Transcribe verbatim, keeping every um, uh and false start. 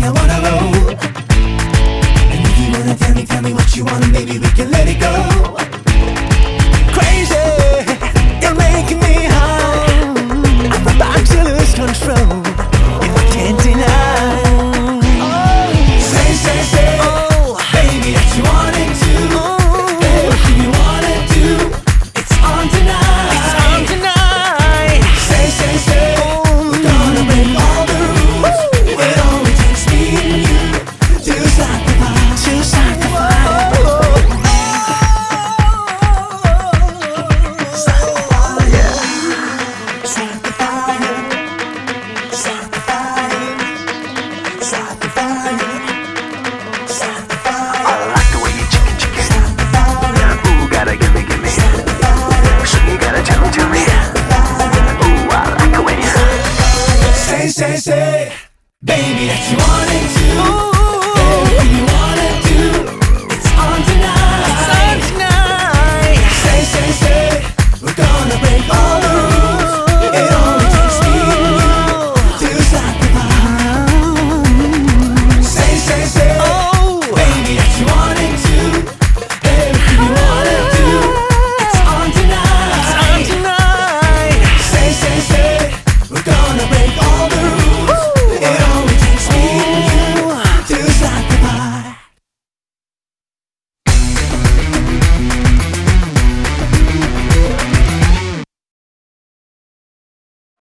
I wanna roll. And if you wanna tell me, tell me what you want, maybe we can let it go. Crazy, you're making me high. I'm about to lose control, if I can't deny. Oh, say, say, say, oh, baby, that you wanted to. Oh, everything you wanna do, it's on tonight. It's on tonight. Say, say, say, oh, we're gonna break all the rules. Woo. It only takes me and you to start the fire, to start the fire. Say, say, baby, that you wanted to. Ooh. Everything you wanna do, it's on tonight.